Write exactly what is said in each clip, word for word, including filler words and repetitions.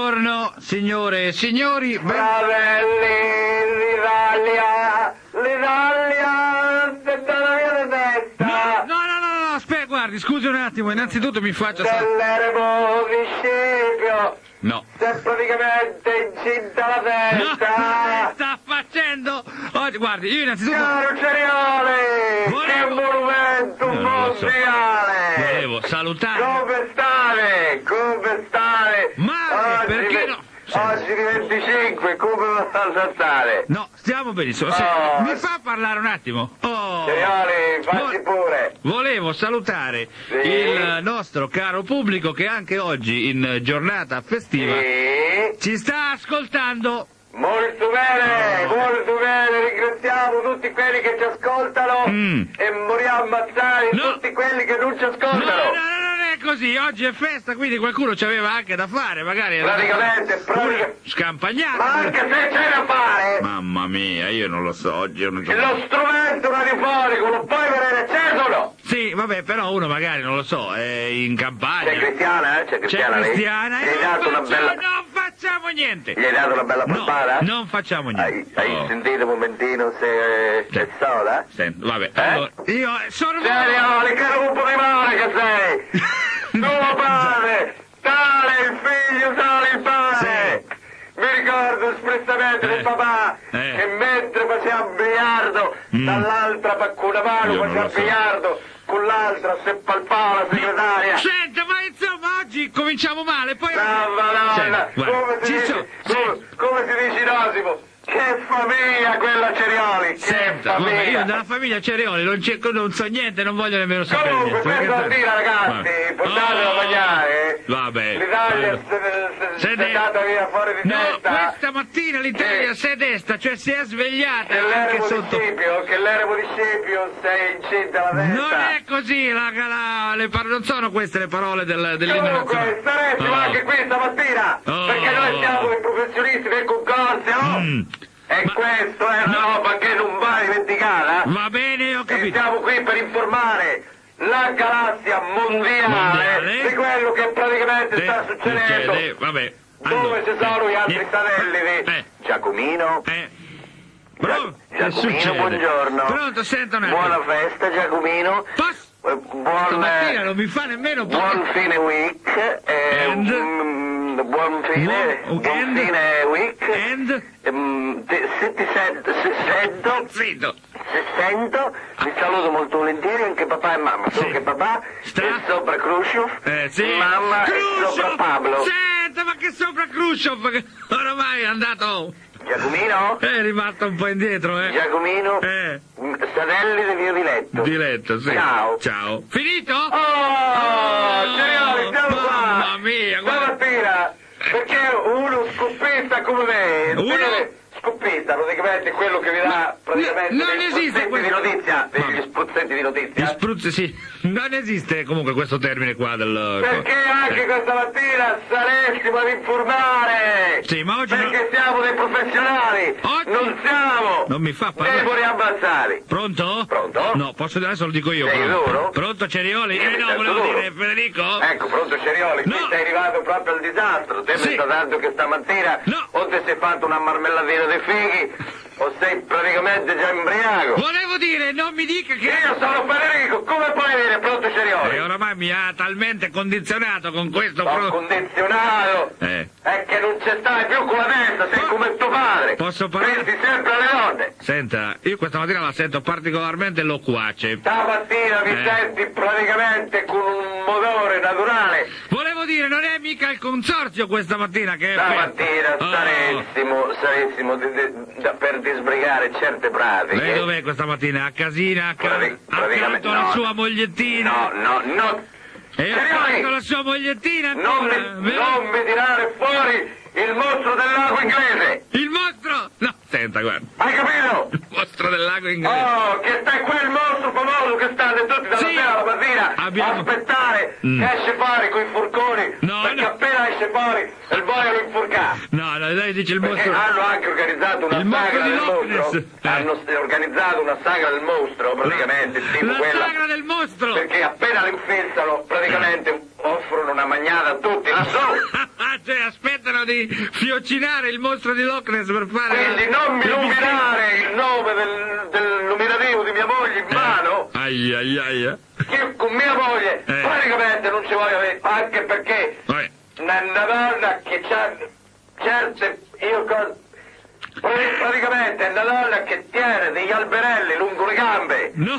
Buongiorno, signore e signori. Ben... Fratelli d'Italia, l'Italia della mia testa. No, no, no, no, no, aspetta, guardi, scusi un attimo, innanzitutto mi faccia... Dell'eremo di Scipio. No. Si è praticamente incinta la No, testa. che sta facendo? Oggi, guardi, io innanzitutto... Caro Cerioli, Volevo- che monumento No, non lo so. mondiale. Volevo salutare... Come state? Come state? Male, Oggi perché ve- no? Oggi di venticinque, come lo sta saltare? No, stiamo benissimo. Se- Oh. Mi fa parlare un attimo? Oh. Cerioli, facci Vo- pure. Volevo salutare Sì. il nostro caro pubblico che anche oggi, in giornata festiva, Sì. ci sta ascoltando. Molto bene, Oh. molto bene, ringraziamo tutti quelli che ci ascoltano Mm. e moriamo ammazzati No. tutti quelli che non ci No, no, ascoltano. no, non è così. Oggi è festa, quindi qualcuno ci aveva anche da fare, magari... era- Praticamente, pratica- Scampagnata. Ma anche se c'è da fare, Mamma mia, io non lo so, oggi è una lo giornata... strumento radiofonico lo puoi vedere acceso o no? Sì, vabbè, però uno magari, non lo so, è in campagna... C'è Cristiana, eh? C'è C'è Cristiana lei? Cristiana Gli e hai non dato una facciamo, bella... non facciamo niente. Gli hai dato una bella No, polpata? non facciamo Hai, niente. hai Oh. sentito un momentino se c'è soda? Senti, vabbè, Eh? allora, io sono... Cerioli, che lupo di mare che sei! Tuo padre! Tale il figlio, tale il padre! Mi ricordo espressamente Eh. del papà Eh. che mentre faceva biliardo, Mm. dall'altra pa- con una mano Io non faceva lo so. biliardo, con l'altra se palpava la segretaria. Senta, ma insomma oggi cominciamo male, poi... Ah, Madonna, Senti, guarda, come si ci dice, so- come, come si dice in Osimo? Che famiglia quella Cerioli, che Senta, vabbè, famiglia! io della famiglia Cerioli non, c'è- non so niente, non voglio nemmeno sapere Comunque, niente. questa perché- mattina, ragazzi, Vabbè. portatelo a Oh, mangiare. Vabbè. L'Italia Allora. se, se, Se se è ne- andata via fuori di No, testa. questa mattina l'Italia Sì. si è desta, cioè si è svegliata Che anche l'eremo di sotto... Scipio, che l'eremo di Scipio sei incinta la testa. Non è così, la, la- le par- non sono queste le parole del, dell'inno Comunque, nazionale. staremo Oh. anche qui stamattina, Oh. perché noi siamo i professionisti del concorso, no? Mm. E Ma- questo è una No. roba che non va dimenticata. Va bene, ho E capito. siamo qui per informare la galassia mondiale, Mondiale. di quello che praticamente Sì, sta succedendo. succede, vabbè. Dove Allora, ci sono gli altri eh, satelliti? Eh, Giacomino? eh. Pronto? Che Giacomino, succede? buongiorno. Pronto, senta un attimo. Buona festa, Giacomino. Posso? Eh, Buon, Stamattina eh, non mi fa nemmeno... buon fine week. eh, And? mm, buon fine. Buon- Buon and? fine week. And? Ehm, te- se ti sento, se sento, Zitto. se sento, vi saluto molto volentieri anche papà e mamma. Solo Sì. che papà Sta? è sopra Khrushchev, Eh, sì. mamma è Khrushchev! sopra Pablo. Senta, ma che sopra Khrushchev? Che oramai è andato... Giacomino? È rimasto un po' indietro, eh. Giacomino? Eh. Mm, Satellite mio diletto. Diletto, sì. Ciao. Ciao. Finito? Oh, Cerioli, siamo qua. Mamma mia, guarda. Stamattina, perché uno scoppista come me, Uno? deve- scoppista praticamente è quello che vi dà praticamente non degli esiste spruzzetti questo. di notizia, degli Vabbè. spruzzetti di Gli notizia. spruzzi, sì. Non esiste comunque questo termine qua del... Perché anche Eh. questa mattina saressimo ad informare. Sì, ma oggi Perché non- siamo dei professionali. Oggi- Non siamo Non mi fa parlare. deboli abbassati. Pronto? Pronto? No, posso adesso lo dico io. Sei però. sicuro? Pronto, Cerioli? Io Eh mi no, sento volevo solo. dire Federico? Ecco, pronto Cerioli, No. qui sei arrivato proprio al disastro. Te Sì. mi sta dando che stamattina No. o ti sei fatto una marmellatina dei fighi o sei praticamente già imbriaco. Volevo dire, non mi dica che... Io sono Federico, come puoi dire pronto Cerioli? E oramai mi ha talmente condizionato con questo... Sono pro- condizionato. Eh. È che non ci stai più con la testa, sei Po- come tuo padre. Posso parlare? Pensi sempre alle donne. Senta, io questa mattina la sento particolarmente loquace. Stamattina mi Eh. senti praticamente con un motore naturale. Volevo dire, non è mica il consorzio questa mattina che... è... Stamattina Oh. saressimo, saressimo di- di- da- per disbrigare certe pratiche. Lei dov'è questa mattina? A casina? A ca- Pratic- praticamente accanto alla no. sua mogliettina? No, no, no. E Cerioli, accanto alla sua mogliettina non ancora? mi, Vero? non mi tirare fuori il mostro del lago inglese. Il mostro! No, senta, guarda. Hai capito? Il mostro del lago inglese. Oh, che sta quel mostro famoso che state tutti dalla Sì. sera alla mattina Abbiamo- a aspettare Mm. che esce fuori coi furconi, No, perché no. appena esce fuori il boia lo infurcà. No, no, lei dice il Perché mostro... hanno anche organizzato una Il mostro sagra di del Loch mostro. Ness. Eh. Hanno s- organizzato una sagra del mostro, praticamente, tipo La quella. sagra del mostro! Perché appena l'infestano, praticamente offrono una magnata a tutti lassù. Cioè, aspettano di fiocinare il mostro di Loch Ness per fare... Quindi non mi nominare il nome del, del nominativo di mia moglie in mano, Ai ai ai. eh. che con mia moglie Eh. praticamente non ci voglio avere, anche perché Vabbè. una, una donna che c'ha certe, io co- pra- praticamente è una donna che tiene degli alberelli lungo le gambe. No,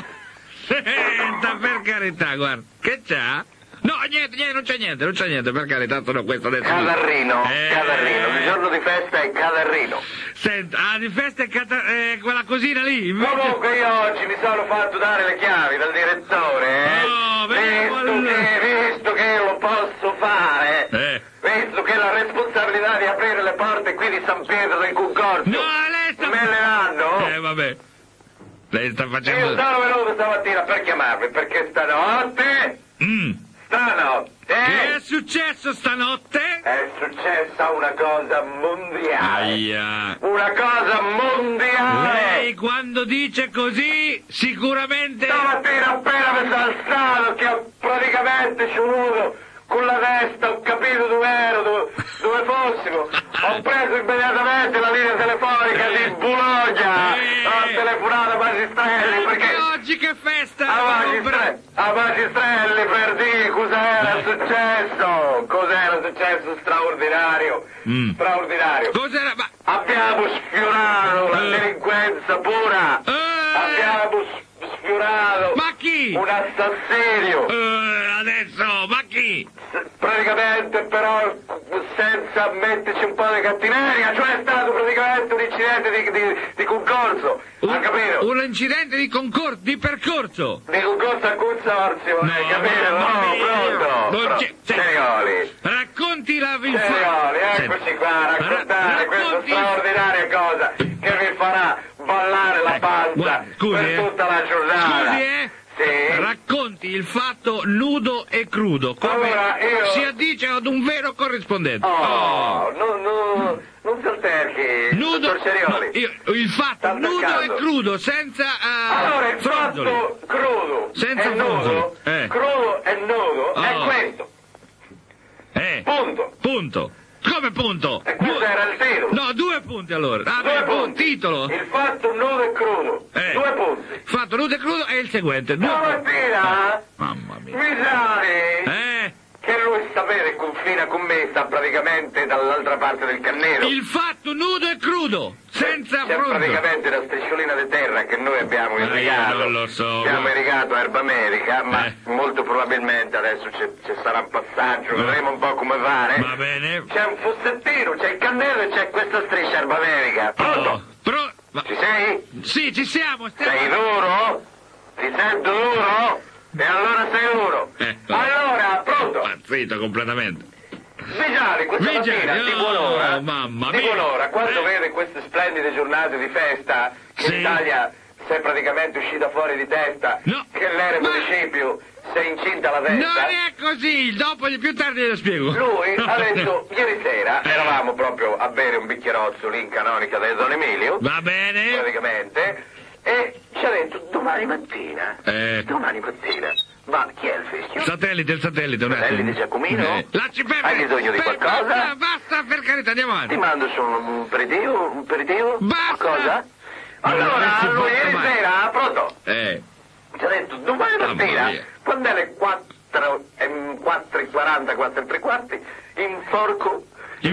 senta, per carità, guarda, che c'ha? No, niente, niente, non c'è niente, non c'è niente, per carità, sono questo adesso. Cadarrino, Eh. Cadarrino, il giorno di festa è Cadarrino. Senta, ah, di festa è cata- eh, quella cosina lì, invece... Comunque io oggi mi sono fatto dare le chiavi dal direttore, eh. Oh, vediamo visto, il- che, visto che lo posso fare, Eh. visto che la responsabilità di aprire le porte qui di San Pietro del Concorso No, lei sta... me le danno, Eh, vabbè. Lei sta io facendo... sono venuto stamattina per chiamarvi, perché stanotte, Mm. stanotte, Che è successo stanotte? è successa una cosa mondiale, Aia. una cosa mondiale. Lei quando dice così, sicuramente... Stamattina appena mi sono alzato che ho praticamente sciumuto con la testa, ho capito dove ero, dove, dove fossimo, ho preso immediatamente la linea telefonica di Bologna, Eh. ho telefonato a Magistrelli Anche perché oggi che festa! a Magistrelli, a Magistrelli per dire cos'era successo, cos'era successo straordinario, Mm. straordinario. Cos'era? Ma... Abbiamo sfiorato la Eh. delinquenza pura, Eh. abbiamo s- sfiorato Ma chi? un assassino, Eh, adesso, ma chi? S- praticamente però senza metterci un po' di cattiveria, cioè è stato praticamente un incidente di, di, di concorso, ha capito? Un incidente di concorso, di percorso. Di concorso al consorzio, No, hai capito? mamma No, mia. pronto? Non Pro- c'è- c'è- Cerioli. Racconti la vi Cerioli, eccoci qua a raccontare Ra- questa racconti- straordinaria cosa che vi farà ballare la panza Guarda, scusi, per eh. tutta la giornata. Scusi, eh? Sì. Racconti il fatto nudo e crudo, come Allora, io- si addice ad un vero corrispondente. Oh, no, no, non si alterchi, Nudo, dottor Cerioli. no, io- il fatto Sta nudo attaccando. e crudo, senza eh, Allora, il fronzoli. fatto crudo Senza e nudo, fronzoli, eh. crudo e nudo è Oh. questo, Eh, punto. punto. Come punto? E questo Due- era il titolo. No, due punti allora. Ah, Due beh, un punti. titolo. Il fatto nudo e crudo, Eh. due punti. Fatto nudo e crudo è il seguente. Due punti. Stamattina Mamma mia. mi sai Eh, che lui sapere confina con me, sta praticamente dall'altra parte del Cannero. il fatto nudo e crudo, senza C'è fronzoli. praticamente la strisciolina di terra che noi abbiamo Ah, io irrigato. non lo so, Abbiamo guarda. irrigato Erba America, ma Eh. molto probabilmente adesso c'è, ci sarà un passaggio, Va- vedremo un po' come fare. Va bene. C'è un fossettino, c'è il cannello e c'è questa striscia Erba America. Pronto? Oh, pro- ma- Ci sei? Sì, ci siamo. stiamo- Sei duro? Ti sento duro? E allora sei duro. Eh, Allora, pronto? Impazzito completamente. Vigiali, questa Vigiali, mattina, di oh, buon'ora, mamma di mia. buon'ora, quando Eh. vede queste splendide giornate di festa, che Sì. l'Italia si è praticamente uscita fuori di testa, No. che l'era Ma- municipio si è incinta la Non testa, è così, dopo più tardi le spiego. lui ha detto, ieri sera, Eh. eravamo proprio a bere un bicchierozzo lì in Canonica del Don Emilio, Va bene? praticamente, e ci ha detto, domani mattina, Eh. domani mattina, ma chi è il fischio? Satellite, il satellite, un Satellite attimo. Giacomino? Eh, Lasci perdere. Hai bisogno di Per- qualcosa? Basta, basta, per carità, andiamo Ti avanti. mando su un aperitivo, un aperitivo? Basta! Cosa? Allora, non Allora, si lui può ieri mai. sera, pronto? Eh, Ci ha detto, domani Mamma mattina, mia. quando è le quattro e quattro e quaranta, quattro e tre quarti, inforco,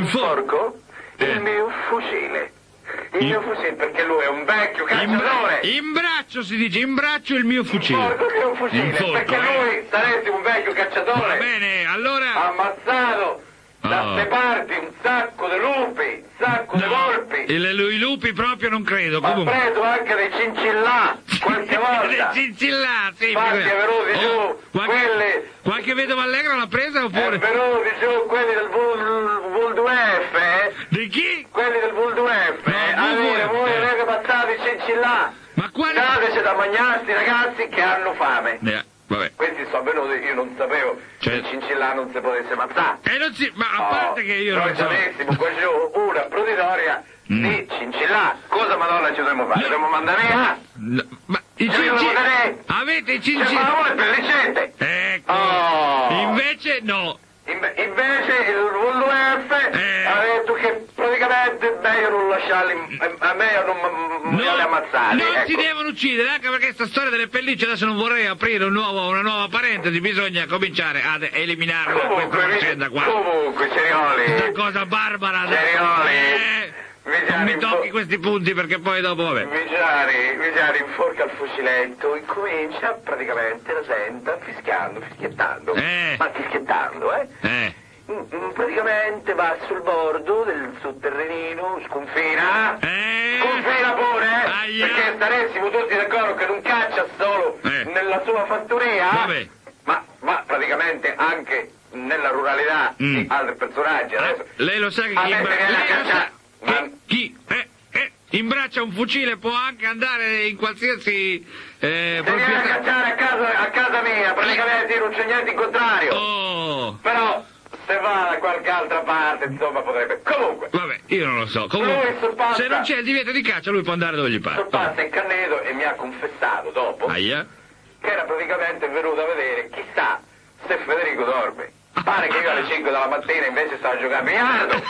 Info- Eh. il mio fucile. Il In- mio fucile, perché lui è un vecchio cacciatore. in, in braccio si dice, in braccio il mio fucile. Inforco il mio fucile, Inforco, perché eh. lui sarebbe un vecchio Va cacciatore. bene, allora... Ha ammazzato da Oh. ste parti un sacco di lupi, un sacco di volpi. il- I lupi proprio non credo, Ha comunque. preso anche dei cincillà qualche volta. Dei cincillati. Infatti è venuti giù qualche, quelli, qualche vedova allegra l'ha presa è oppure... venuti giù quelli del Vul due F, eh? Di chi? quelli del Vul due F, No, eh? V V F, Allora voi eh. avete passato i cincillà, Ma quali... dateci da mangiarsi ragazzi che hanno fame. Eh, Vabbè. Questi sono venuti, io non sapevo Cioè- che il cincillà non si potesse ammazzare. E non si... Ma a parte che io noi non so... avessimo qua giù una proditoria Mm. di cincillà, cosa madonna ci dovremmo fare? No. Dobbiamo mandare via? No, ma i Ci dobbiamo cincin... vedere? Avete i Cioè, ma cincin... voi per ricette! Ecco. Oh. Invece no. Inve- invece il W W F Eh. ha detto che praticamente è meglio non lasciarli, è è meglio non, non No, li ammazzare. non ecco. si devono uccidere, anche perché questa storia delle pellicce, adesso non vorrei aprire un nuovo, una nuova parentesi, bisogna cominciare ad eliminare Comunque, questa faccenda qua. comunque, Cerioli, Questa cosa barbara. Cerioli, Eh, non Vigiani, mi tocchi questi punti perché poi dopo vabbè. Vigiani, Vigiani inforca il fuciletto, incomincia praticamente la senta fischiando, fischiettando, Eh. ma fischiettando, eh? Eh, Mm, mm, Praticamente va sul bordo del sotterraneo, sconfina, eh, sconfina pure, eh? Aia. Perché staressimo tutti d'accordo che non caccia solo Eh. nella sua fattoria, Vabbè. ma, ma praticamente anche nella ruralità Mm. di altri personaggi. Ah, Adesso, lei lo sa che a chi, me imbra- viene a lei lo sa cacciare, che ma- chi eh, eh, imbraccia un fucile può anche andare in qualsiasi eh, se viene a proprietà. cacciare a casa, a casa mia, praticamente io non c'è niente in contrario. Oh, Però se va da qualche altra parte, insomma, potrebbe. Comunque, vabbè, io non lo so. Lui Comunque, sorpassa- se non c'è il divieto di caccia, lui può andare dove gli pare. sorpassa in Cannedo e mi ha confessato dopo Aia. che era praticamente venuto a vedere, chissà, se Federico dorme. Pare che io alle cinque della mattina invece stavo a giocare a biliardo.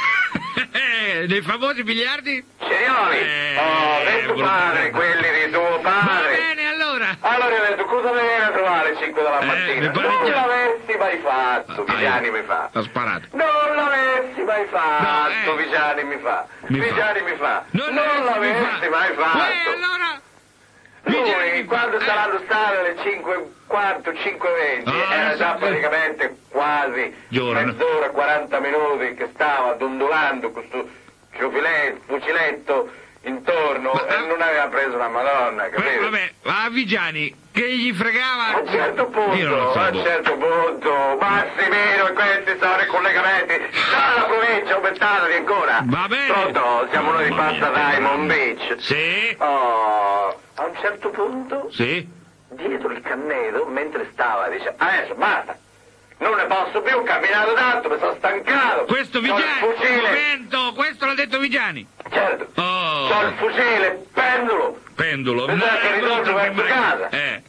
Eh, dei famosi biliardi? Cerioli, Eh, oh, del tuo brutto. padre, quelli di tuo Va padre. bene, allora. Allora io ho detto, cosa mi viene a trovare alle cinque della Eh, mattina? mi pare Non già. l'avessi mai fatto, Ah, Vigiani eh, mi fa. Ha sparato. Non l'avessi mai fatto, No, eh. Vigiani mi fa. Mi fa. Vigiani mi fa. Non Non, l'avessi l'avessi fa- mai fatto. Eh, allora... Vigiani Lui, mi quando fa- saranno eh. state alle cinque e quarto, cinque e venti, Ah, era lo già so. praticamente quasi Giorno. mezz'ora, quaranta minuti che stava dondolando questo fuciletto, fuciletto intorno Ma- e non aveva preso una madonna, Beh, capito? vabbè, a Vigiani, che gli fregava... A un certo Io non lo punto, so, a un boh. certo punto, Massimino e questi sono i collegamenti dalla provincia aumentata di ancora. Va bene. Pronto, siamo noi di Mamma Pasta mia. Diamond Beach. Sì, Oh, a un certo punto, sì. dietro il canneto, mentre stava, dice, adesso basta, non ne posso più, ho camminato tanto, mi sono stancato. Questo C'ho il Vigiani, un fucile, momento, questo l'ha detto Vigiani. certo, Oh. c'ho il fucile, pendulo. Pendulo. Mi sa che ritorno verso casa. Eh,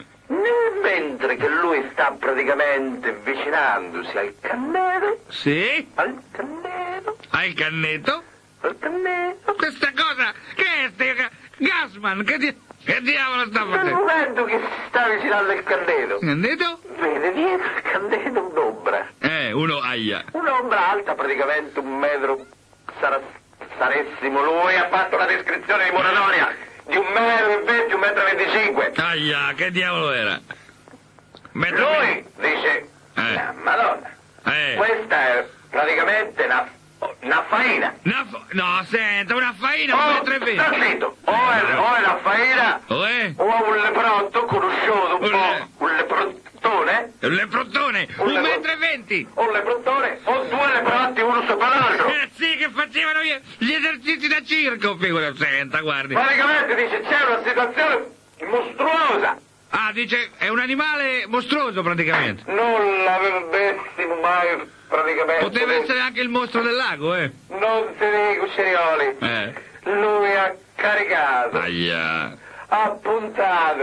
Nel mentre che lui sta praticamente avvicinandosi al canneto, sì, al canneto, hai il cannetto. al canneto, Questa cosa, che è ste... Gasman, che, di... che diavolo sta nel facendo? momento che si sta avvicinando al canneto, Cannetto? vede dietro il canneto un'ombra, Eh, uno aia. un'ombra alta praticamente un metro, sarà, saressimo lui, ha fatto la descrizione di moratoria di un metro e venti, un metro e venticinque. Aia, che diavolo era? Metro Lui dice, Eh. "Ah, Madonna, Eh. questa è praticamente una, una faina. Una fa- No, senta, una faina, un O, metro e sta venti. zitto, o è, o è una faina, Oh, eh? o è un leprotto conosciuto un Un le- po', un leprottone, Un leprottone, Un un lepro- metro e venti. o un leprottone, o due leprotti uno sopra l'altro. Eh sì, che facevano gli, gli esercizi da circo, figura, senta, guardi. Praticamente dice c'è una situazione mostruosa. Ah, dice, è un animale mostruoso praticamente. Non l'avessimo mai praticamente. Poteva essere anche il mostro del lago, eh. Non ti dico, Cerioli. Eh. Lui ha caricato, Aia, ha puntato.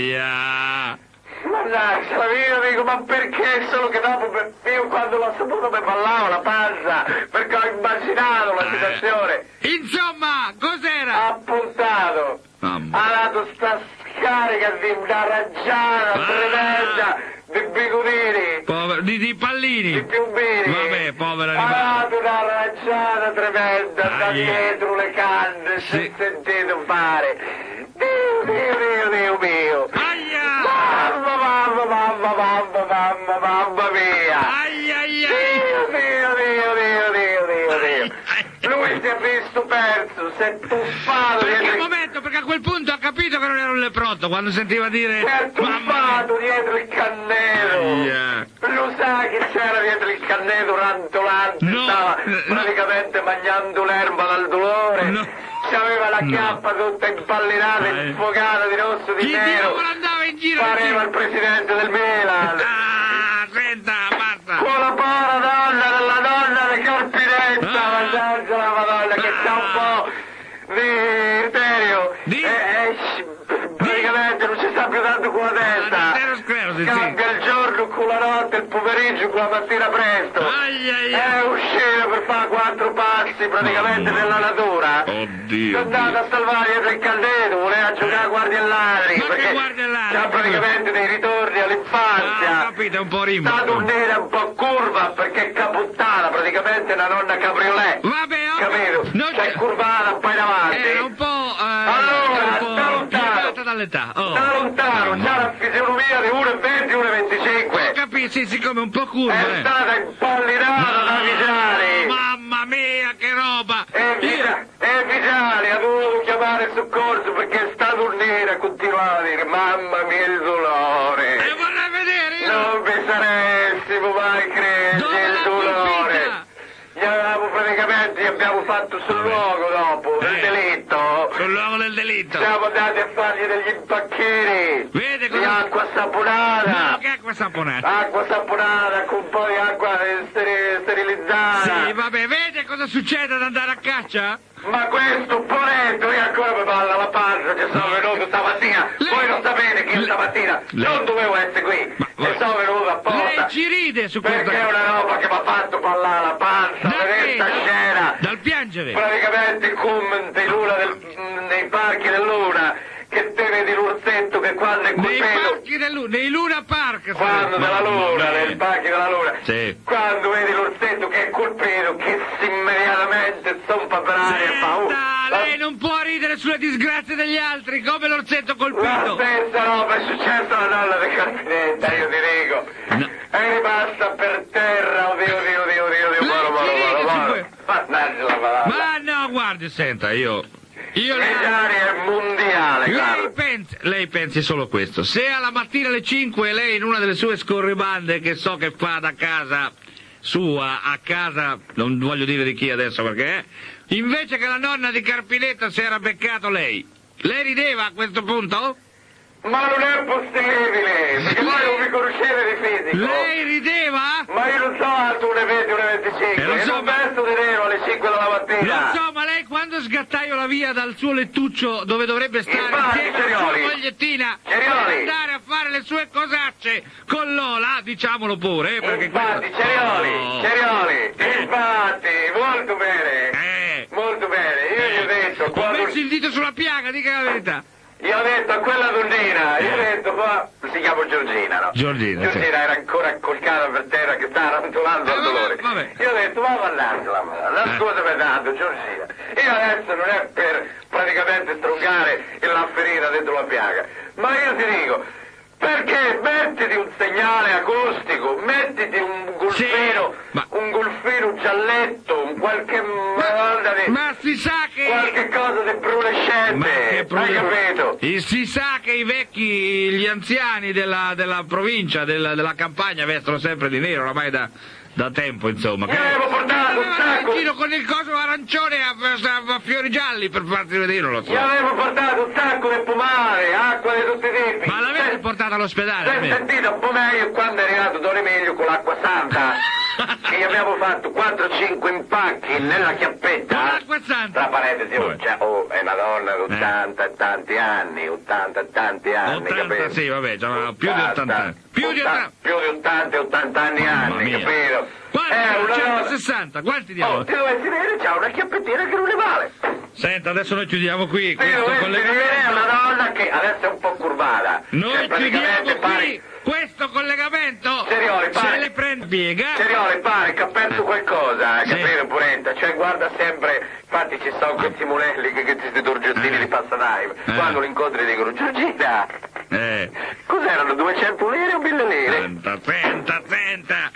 aia. Mannaggia, io dico, ma perché solo che dopo, per- io quando l'ho saputo mi ballava la panza, perché ho immaginato la Eh. situazione. Insomma, cos'era? Ha puntato, Mamma. ha dato sta scarica di una raggiata Ah. tremenda di bigudini, Povero, di, di di pallini. piumbini. Vabbè, povero Ha animale. dato una raggiata tremenda da Aia. dietro le canne, si Sì. è sentito fare. Dio, Dio, Dio, Dio mio. Aia! Mamma, mamma, mamma, mamma, mamma, mamma mia! Aia, aia, Dio, aia. Dio, Dio, Dio, Dio, Dio, Dio. Lui si è visto perso, si è tuffato Perché dietro un momento, perché a quel punto ha capito che non era un leprotto quando sentiva dire... si è tuffato dietro il cannero. Yeah. Lo sa che c'era dietro il cannero rantolante, No, stava no. praticamente mangiando l'erba dal dolore. No. C'aveva la No. chiappa tutta impallinata, Eh. sfogata di rosso di Chi nero. diavolo andava in giro? Pareva il presidente del Milan. Ah, senta, basta. Con la povera donna della donna di Carpinetta, Ah. mannaggia la Madonna, che c'ha un po' di terio. Di? E, e, praticamente non ci sta più tanto con la testa. Ah, di sclerosi, sì. Cambia il giorno con la notte, il pomeriggio con la mattina presto. Ai, ai, È ai. uscire per fare quattro passi praticamente Mamma nella mia. natura. Oddio, È andato Dio. a salvare dietro il caldeto, voleva giocare a guardia e ladri. Ma che perché guardia e ladri? c'ha praticamente dei ritorni all'infanzia. Ah, ho capito, è un po' rimbo. Sta tonnera un po' curva perché è capottata, praticamente una nonna cabriolet. Vabbè, ho Capito? Non C'è curvata poi davanti. Era un po'... Eh, Allora, era un da po' lontano. piegata dall'età. Oh. Da lontano, c'ha la fisionomia di uno e venti, uno e Ho venticinque. capito, sì, siccome un po' curva, È eh. stata impallinata da Vigiali. Mamma mia, che roba! E Vigiali, e Vigiali ha dovuto chiamare il soccorso perché sta tonnera continuava a dire mamma mia il dolore. E vorrei vedere io! Non vi saressimo mai cresi Dove il l'ha dolore. colpita? Gli avevamo praticamente, gli abbiamo fatto sul luogo dopo il Eh. delitto. Sul luogo del delitto! Siamo andati a fargli degli impacchini Vede di cosa... acqua No, saponata. che acqua saponata? Acqua saponata con un po' di acqua steri- sterilizzata. Sì, vabbè, vede cosa succede ad andare a caccia? Ma questo poretto, io ancora mi balla la pancia, ci sono venuto stamattina. Lei- Voi non sapete che io Lei- stamattina Lei- non dovevo essere qui. Ma- E sono venuto apposta. Lei ci ride su questa... Perché è una roba che mi ha fatto ballare la pancia, Da vedete che? sta scena. Dal piangere! Praticamente come dei luna del, nei parchi del Luna, che te vedi l'orsetto che quando è Nei colpito, parchi del Luna, nei Luna Park! quando della Luna, Mamma nei mia. parchi della Luna, Sì. quando vedi l'orsetto che è colpito, che si immediatamente zompa per aria e fa uh, Senta, lei non può ridere sulle disgrazie degli altri, come l'orsetto la colpito! stessa roba è successa alla donna di Carpinetta, io ti dico. No. È rimasta per terra, oddio, oddio, oddio, oddio, oddio, Lei moro, moro, ci moro, ride su moro. que- Mannaggia la Madonna. Ma no, guardi, senta, io... Io le... Vigiali è mondiale, Lei guarda. pensi, lei pensi solo questo. Se alla mattina alle cinque lei in una delle sue scorribande che so che fa da casa sua a casa, non voglio dire di chi adesso perché, invece che la nonna di Carpinetta si era beccato lei, lei rideva a questo punto? Ma non è possibile, perché voi non vi conoscete di fisico. Lei rideva? Ma io non so alto uno e venti, uno e venticinque, Eh, lo e so, non ma- vesto di nero alle cinque della mattina. Lo so, ma lei quando sgattaiola via dal suo lettuccio dove dovrebbe stare Infatti, insieme alla sua Cerioli. mogliettina per Cerioli. andare a fare le sue cosacce con Lola, diciamolo pure, eh, perché Infatti, questo- Cerioli, Oh. Cerioli, infatti, molto bene, Eh. molto bene, io gli ho detto, Ho quando... messo il dito sulla piaga, dica la verità. Io ho detto a quella donnina, io ho detto, ma si chiama Giorgina, no? Giorgina, Giorgina sì. era ancora accolcata per terra che stava rantolando Eh, al vabbè, dolore. vabbè. Io ho detto, ma mannaggia la Eh. scusa per tanto, Giorgina. Io adesso non è per praticamente strungare la ferita dentro la piaga, ma io ti dico, perché mettiti un segnale acustico, mettiti un golfino, Sì, ma- un golfino gialletto, un qualche madonna di... Ma si sa che... qualche cosa di brunescente, Ma che hai problema- capito? E si sa che i vecchi, gli anziani della, della provincia, della, della campagna vestono sempre di nero, oramai da, da tempo, insomma. Io avevo portato un Andavano sacco- in giro con il coso arancione a, a- a fiori gialli per farsi vedere, non lo so. Gli avevo portato un sacco di pomare, acqua di tutti i tipi. Ma l'avete Se- portato all'ospedale? se almeno? sentito un po' meglio quando è arrivato Don Emilio con l'acqua santa, che gli abbiamo fatto quattro cinque impacchi nella Con chiappetta. l'acqua santa? Tra parentesi, oh, Vabbè. già, oh, è una donna di ottanta e tanti anni, ottanta e tanti anni, ottanta, capito? sì, vabbè, già più di ottanta anni. Più di ottanta. Più di ottanta e ottanta anni, Mamma anni, mia. capito? Quanti? È una donna... centosessanta, quanti Oh, diamo? ti dovessi vedere, c'ha una chiappettina che non ne vale. Senta, adesso noi chiudiamo qui Ti questo dovessi vedere collegamento. una donna che adesso è un po' curvata. Noi Cioè, praticamente chiudiamo pare... qui questo collegamento. Serioli, Se pare- le prende piega. Serioli, pare che ha perso qualcosa, Sì. capito Puretta? Cioè guarda sempre, infatti ci sono questi monelli, che, che questi torgiottini Eh. di passatempo. Eh. Quando li incontri dicono, Giorgina, Eh. cos'erano, duecento lire o mille lire? Senta, senta, senta. Va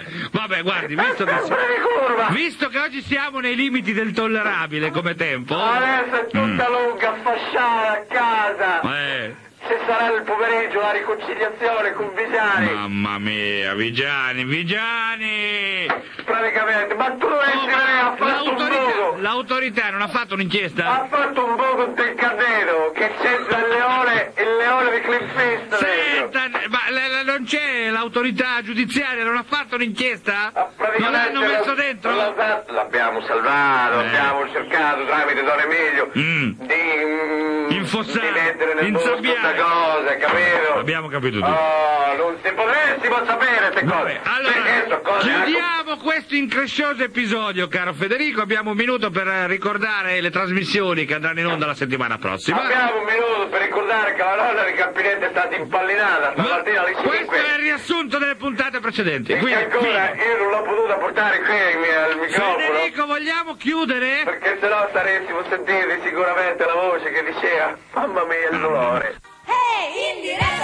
vabbè, guardi, visto che, sempre di curva. visto che oggi siamo nei limiti del tollerabile come tempo... Adesso è tutta Mm. lunga, fasciata a casa. Eh, Se sarà il pomeriggio la riconciliazione con Vigiani. mamma mia, Vigiani, Vigiani! Praticamente, ma tu dovresti vedere, ha fatto un L'autorità, buco. l'autorità non ha fatto un'inchiesta? Ha fatto un buco del Cardeno, che c'entra il leone, il leone di Cliff Eastwood. Senta, ma le- le- non c'è l'autorità giudiziaria, non ha fatto un'inchiesta? Ah, Non l'hanno messo dentro? la- L'abbiamo salvato, Eh. abbiamo cercato tramite Don Emilio Mm. di, mm, Infossare, di mettere nel bosco insabbiare. questa cosa, capito? Abbiamo capito tutto. Oh, non si potessimo sapere queste cose. Vabbè, allora, Perché sono cose chiudiamo questo increscioso episodio, caro Federico. Abbiamo un minuto per ricordare le trasmissioni che andranno in onda la settimana prossima. Abbiamo un minuto per ricordare che la nonna di Campinetto è stata impallinata Ma stamattina alle questo cinque. è il riassunto delle puntate precedenti. E che Quindi, ancora fine. io non l'ho potuta portare qui al microfono. Federico, vogliamo chiudere? Perché sennò saremmo sentiti sicuramente la voce che diceva mamma mia il dolore. Hey, in diretta!